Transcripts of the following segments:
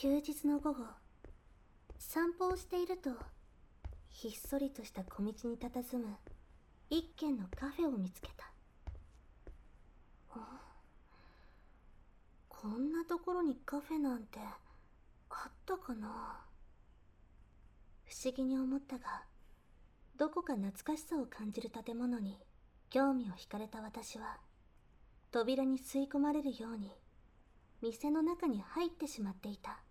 休日の午後、散歩をしていると、ひっそりとした小道に佇む一軒のカフェを見つけた。こんなところにカフェなんてあったかな。不思議に思ったが、どこか懐かしさを感じる建物に興味を惹かれた私は、扉に吸い込まれるように店の中に入ってしまっていた。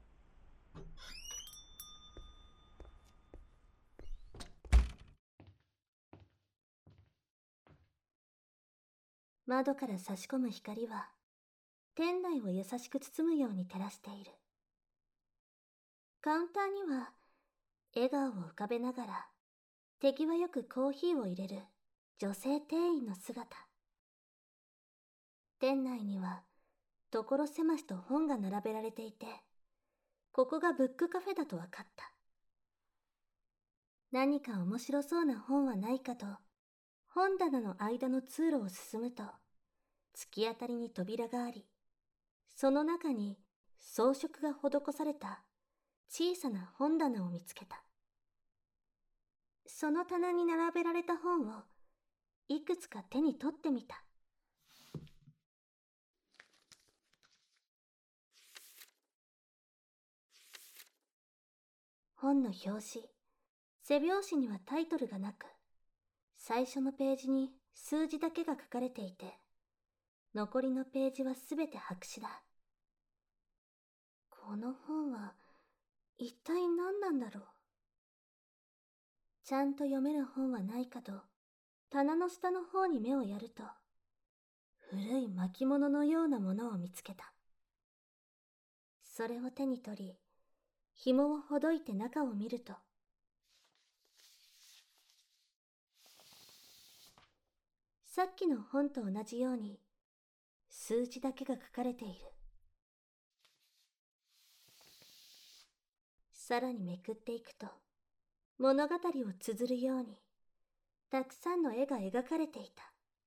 窓から差し込む光は店内を優しく包むように照らしている。カウンターには笑顔を浮かべながら手際よくコーヒーを入れる女性店員の姿。店内には所狭しと本が並べられていて、ここがブックカフェだと分かった。何か面白そうな本はないかと本棚の間の通路を進むと、突き当たりに扉があり、その中に装飾が施された小さな本棚を見つけた。その棚に並べられた本をいくつか手に取ってみた。本の表紙、背表紙にはタイトルがなく、最初のページに数字だけが書かれていて、残りのページはすべて白紙だ。この本は一体何なんだろう。ちゃんと読める本はないかと棚の下の方に目をやると、古い巻物のようなものを見つけた。それを手に取り、紐をほどいて中を見ると、さっきの本と同じように数字だけが書かれている。さらにめくっていくと、物語を綴るようにたくさんの絵が描かれていた。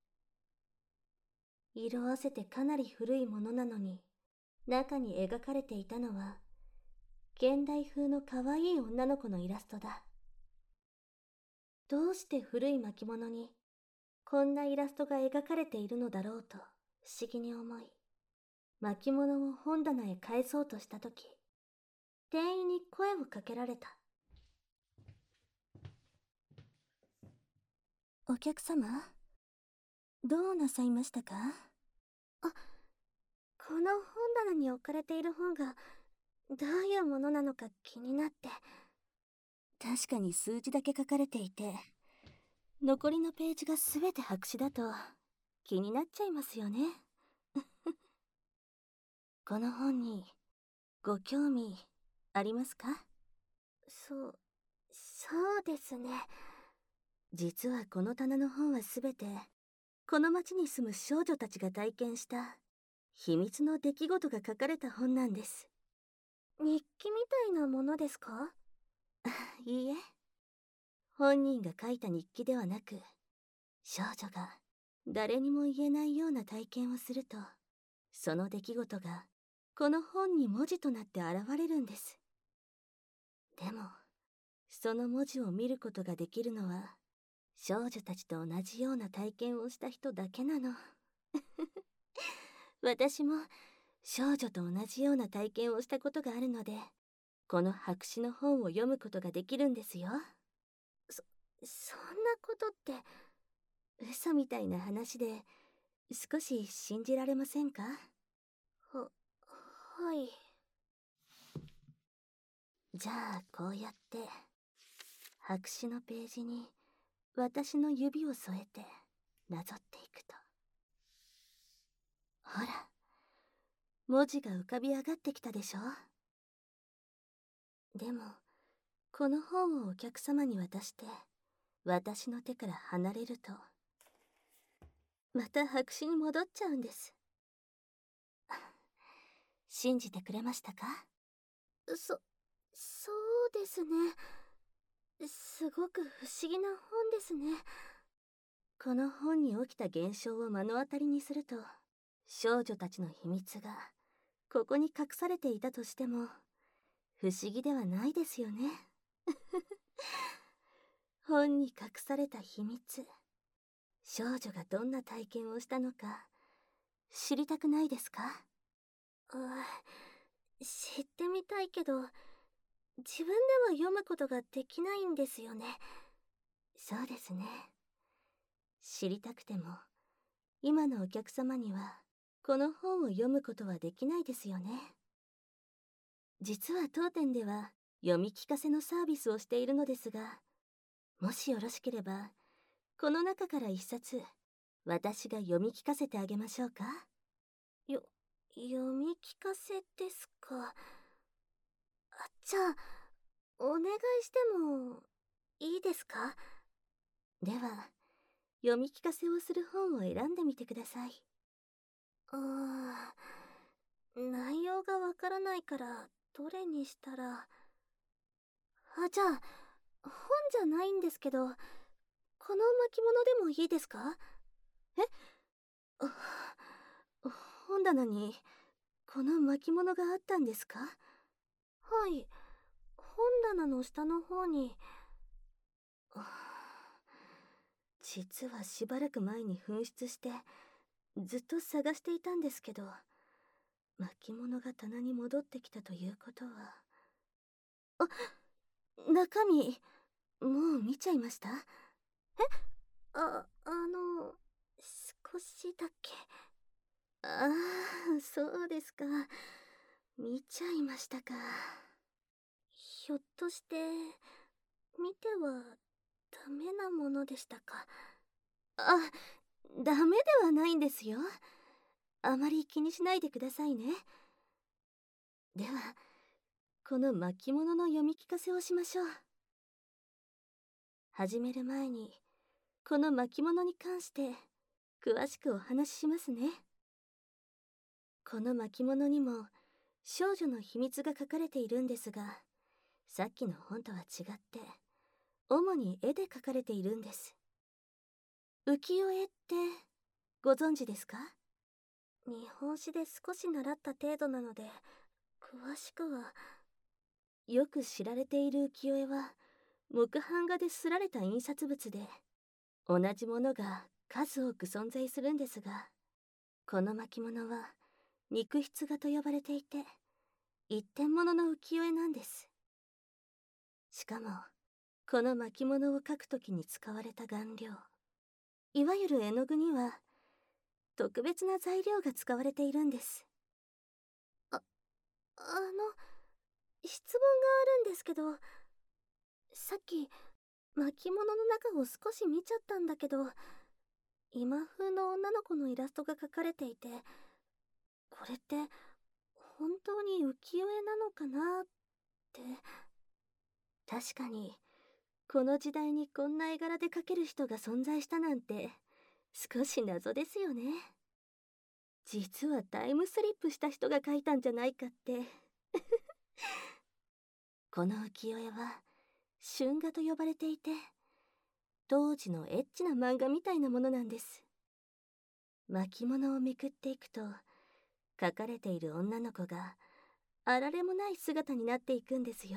色あせてかなり古いものなのに、中に描かれていたのは現代風の可愛い女の子のイラストだ。どうして古い巻物にこんなイラストが描かれているのだろうと不思議に思い、巻物を本棚へ返そうとしたとき、店員に声をかけられた。お客様、どうなさいましたか？あ、この本棚に置かれている本がどういうものなのか気になって。確かに数字だけ書かれていて、残りのページがすべて白紙だと気になっちゃいますよね。この本にご興味ありますか？そうですね。実はこの棚の本はすべてこの町に住む少女たちが体験した秘密の出来事が書かれた本なんです。日記みたいなものですか？いいえ、本人が書いた日記ではなく、少女が誰にも言えないような体験をすると、その出来事がこの本に文字となって現れるんです。でもその文字を見ることができるのは少女たちと同じような体験をした人だけなの。私も少女と同じような体験をしたことがあるので、この白紙の本を読むことができるんですよ。そんなことって嘘みたいな話で少し信じられませんか？はい。じゃあこうやって白紙のページに私の指を添えてなぞっていくと、ほら、文字が浮かび上がってきたでしょ。でもこの本をお客様に渡して私の手から離れると、また白紙に戻っちゃうんです。信じてくれましたか？そうですね。すごく不思議な本ですね。この本に起きた現象を目の当たりにすると、少女たちの秘密がここに隠されていたとしても不思議ではないですよね。本に隠された秘密、少女がどんな体験をしたのか知りたくないですか？知ってみたいけど、自分では読むことができないんですよね。そうですね。知りたくても、今のお客様にはこの本を読むことはできないですよね。実は当店では読み聞かせのサービスをしているのですが、もしよろしければこの中から一冊私が読み聞かせてあげましょうか？読み聞かせですか。じゃあお願いしてもいいですか？では読み聞かせをする本を選んでみてください。内容がわからないからどれにしたら。じゃあ本じゃないんですけど、この巻物でもいいですか？えあ本棚にこの巻物があったんですか？はい、本棚の下の方に。実はしばらく前に紛失してずっと探していたんですけど、巻物が棚に戻ってきたということは。中身もう見ちゃいました？少しだけ。そうですか。見ちゃいましたか。ひょっとして見てはダメなものでしたか？ダメではないんですよ。あまり気にしないでくださいね。ではこの巻物の読み聞かせをしましょう。始める前にこの巻物に関して詳しくお話ししますね。この巻物にも少女の秘密が書かれているんですが、さっきの本とは違って主に絵で描かれているんです。浮世絵ってご存知ですか？日本史で少し習った程度なので詳しくは。よく知られている浮世絵は木版画で刷られた印刷物で、同じものが数多く存在するんですが、この巻物は肉筆画と呼ばれていて一点物の浮世絵なんです。しかもこの巻物を描くときに使われた顔料、いわゆる絵の具には特別な材料が使われているんです。質問があるんですけど、さっき巻物の中を少し見ちゃったんだけど、今風の女の子のイラストが描かれていて、これって本当に浮世絵なのかなって。確かにこの時代にこんな絵柄で描ける人が存在したなんて少し謎ですよね。実はタイムスリップした人が描いたんじゃないかって。この浮世絵は春画と呼ばれていて、当時のエッチな漫画みたいなものなんです。巻物をめくっていくと描かれている女の子があられもない姿になっていくんですよ。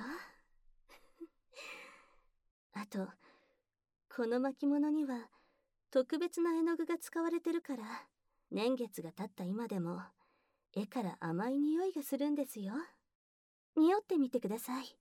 あとこの巻物には特別な絵の具が使われてるから、年月が経った今でも絵から甘い匂いがするんですよ。匂ってみてください。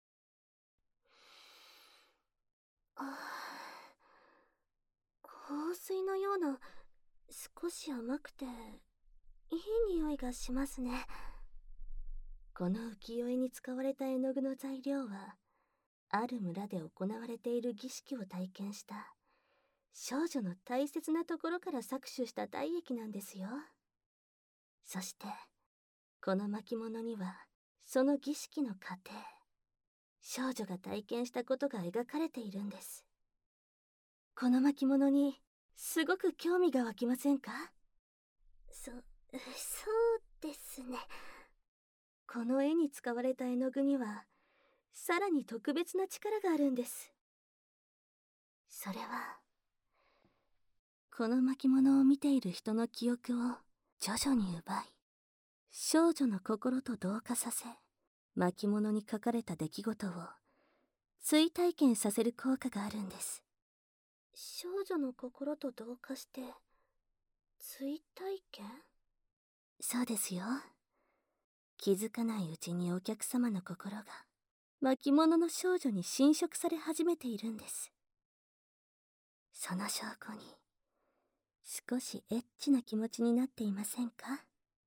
香水のような少し甘くていい匂いがしますね。この浮世絵に使われた絵の具の材料は、ある村で行われている儀式を体験した少女の大切なところから搾取した体液なんですよ。そしてこの巻物にはその儀式の過程、少女が体験したことが描かれているんです。この巻物にすごく興味が湧きませんか？そうですね。この絵に使われた絵の具にはさらに特別な力があるんです。それはこの巻物を見ている人の記憶を徐々に奪い、少女の心と同化させ、 巻物に書かれた出来事を追体験させる効果があるんです。少女の心と同化して追体験？そうですよ。気づかないうちにお客様の心が巻物の少女に侵食され始めているんです。その証拠に少しエッチな気持ちになっていませんか？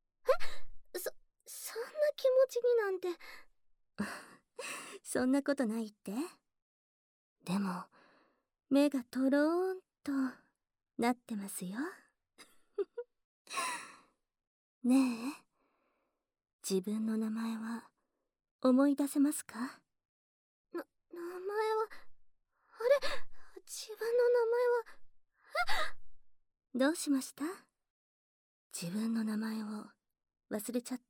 そんな気持ちになんて。そんなことないって？でも目がとろーんとなってますよ。ねえ、自分の名前は思い出せますか？名前は、あれ、自分の名前は。どうしました？自分の名前を忘れちゃった？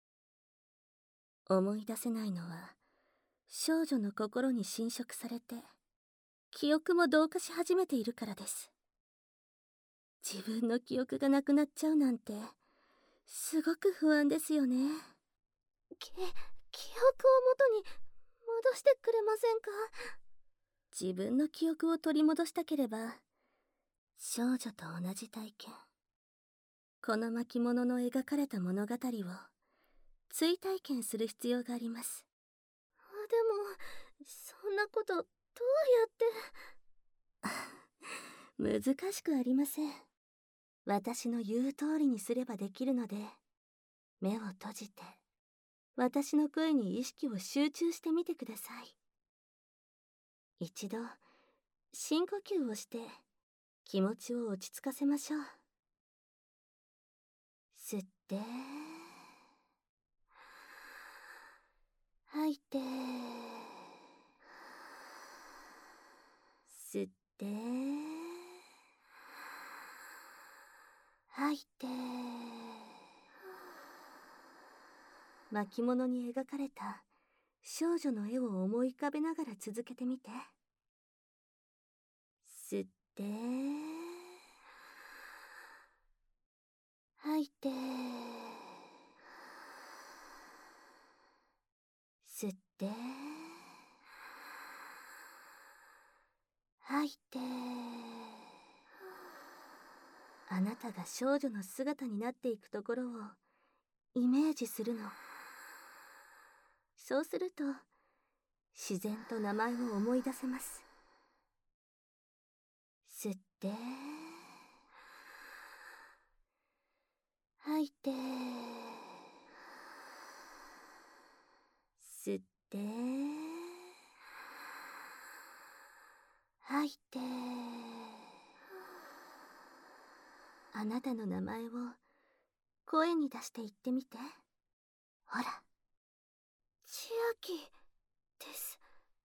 思い出せないのは少女の心に侵食されて記憶も同化し始めているからです。自分の記憶がなくなっちゃうなんてすごく不安ですよね。記憶を元に戻してくれませんか？自分の記憶を取り戻したければ少女と同じ体験、この巻物の描かれた物語を追体験する必要があります。でもそんなことどうやって。難しくありません。私の言う通りにすればできるので、目を閉じて私の声に意識を集中してみてください。一度深呼吸をして気持ちを落ち着かせましょう。吸って吐いて、吸って吐いて。巻物に描かれた少女の絵を思い浮かべながら続けてみて。吸って吐いて、吸って吐いて。あなたが少女の姿になっていくところをイメージするの。そうすると自然と名前を思い出せます。吸って吐いて、吸って吐いて。あなたの名前を声に出して言ってみて。ほら、千秋です。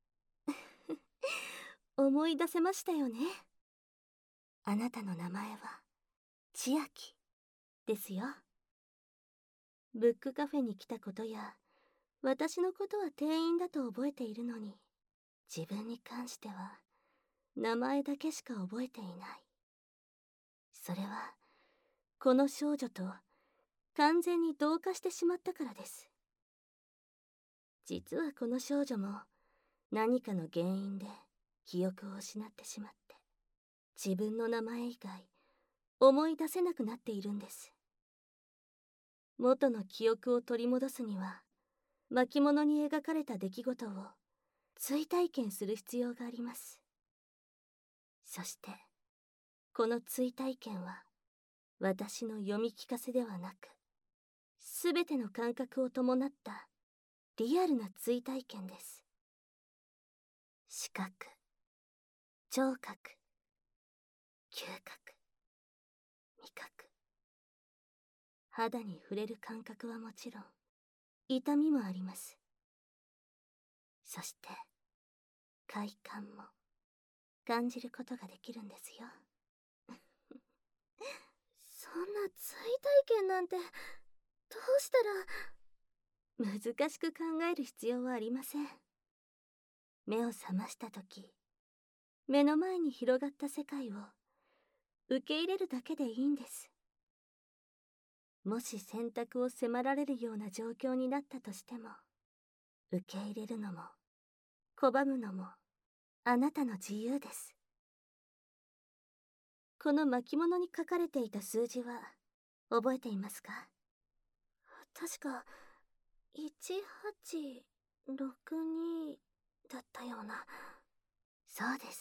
思い出せましたよね。あなたの名前は千秋ですよ。ブックカフェに来たことや私のことは店員だと覚えているのに、自分に関しては名前だけしか覚えていない。それはこの少女と完全に同化してしまったからです。実はこの少女も何かの原因で記憶を失ってしまって、自分の名前以外思い出せなくなっているんです。元の記憶を取り戻すには巻物に描かれた出来事を追体験する必要があります。そしてこの追体験は私の読み聞かせではなく、すべての感覚を伴ったリアルな追体験です。視覚、聴覚、嗅覚、味覚、肌に触れる感覚はもちろん痛みもあります。そして快感も感じることができるんですよ。そんな追体験なんてどうしたら。難しく考える必要はありません。目を覚ました時、目の前に広がった世界を受け入れるだけでいいんです。もし選択を迫られるような状況になったとしても、 受け入れるのも拒むのもあなたの自由です。この巻物に書かれていた数字は覚えていますか？確か1862だったような。そうです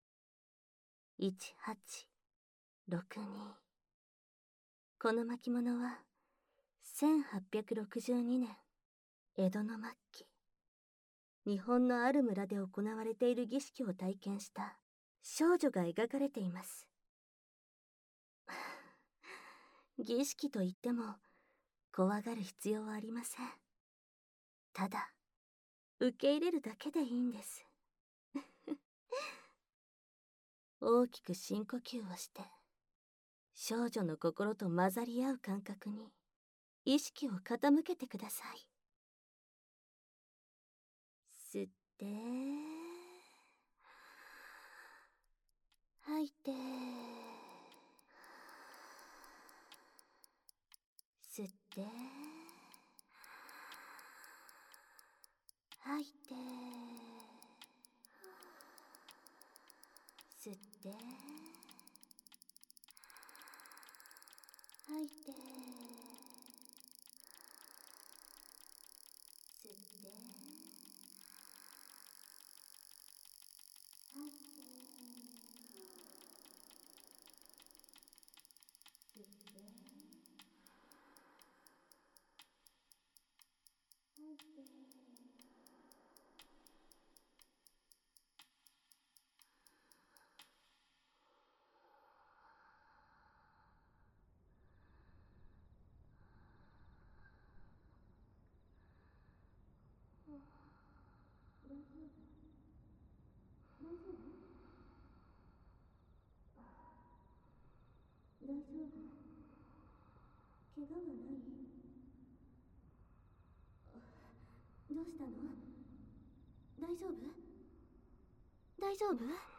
。1862。この巻物は1862年江戸の末期、日本のある村で行われている儀式を体験した少女が描かれています。儀式といっても怖がる必要はありません。ただ受け入れるだけでいいんです。大きく深呼吸をして少女の心と混ざり合う感覚に意識を傾けてください。吸って吐いて、吸って吐いて、吸って吐いて、吸って吐いて、吸って吐いて。大丈夫？怪我はない？どうしたの？大丈夫？大丈夫？